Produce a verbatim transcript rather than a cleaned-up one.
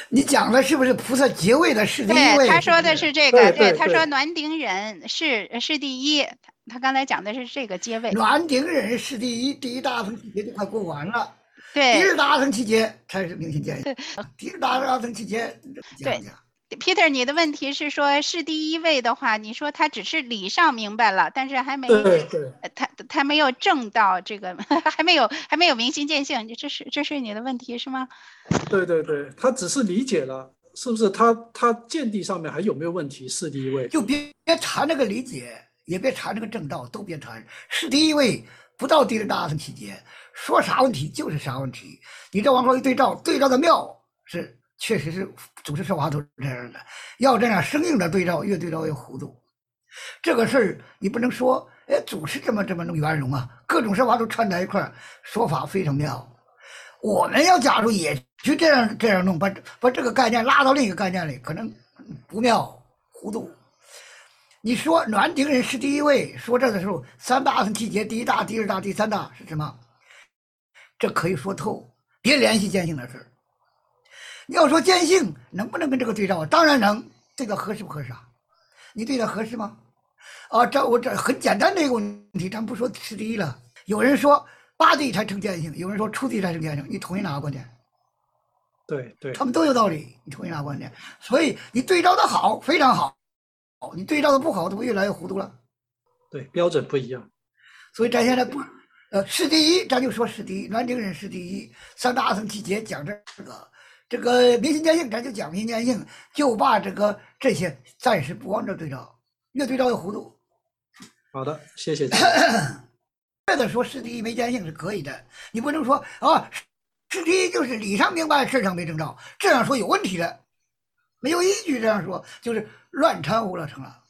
你讲的是不是菩萨结位的是第一对， 位？ 他说的是不是？ 是这个， 对对， 对对， 他说暖顶忍是是第一，他他刚才讲的是这个阶位， 暖顶忍是第一，第一大乘期劫就快过完了，第对二大乘期劫才是明心见性。 对第二大乘期劫讲对。 讲。 Peter，你的问题是说，是第一位的话，你说他只是理上明白了，但是还没， 对对呃他他没有证到这个，还没有还没有明心见性，这是这是你的问题是吗？ 对对对，他只是理解了，是不是他他见地上面还有没有问题？是第一位。 就别别谈那个理解，也别谈那个正道，都别谈。是第一位，不到第二大乘期间，说啥问题就是啥问题。你这往后一对照，对照的妙是确实是祖师说话都是这样的，要这样生硬的对照，越对照越糊涂。这个事儿你不能说，哎，祖师这么这么弄圆融啊，各种说法都串在一块儿，说法非常妙。我们要假如也去这样这样弄，把把这个概念拉到另一个概念里，可能不妙，糊涂。你说暖顶人是第一位，说这的时候，三大乘七劫，第一大、第二大、第三大是什么？这可以说透，别联系见性的事儿。你要说见性能不能跟这个对照？当然能，这个合适不合适啊？你对它合适吗？啊，这我这很简单的一个问题，咱不说是第一了。有人说八地才成见性，有人说初地才成见性，你同意哪个观点？ 对对他们都有道理，你同意哪个观点？所以你对照的好，非常好；你对照的不好，它不越来越糊涂了？ 对，标准不一样。 所以咱现在不，呃，是第一，咱就说是第一，南京人是第一，三大乘七劫讲这个，这个明心见性，咱就讲明心见性，就把这个这些暂时不往这对照，越对照越糊涂。 好的，谢谢。 这的说是第一没见性是可以的，你不能说啊，是第一就是理上明白，事上没征兆，这样说有问题的，没有依据这样说，就是乱掺和了成了。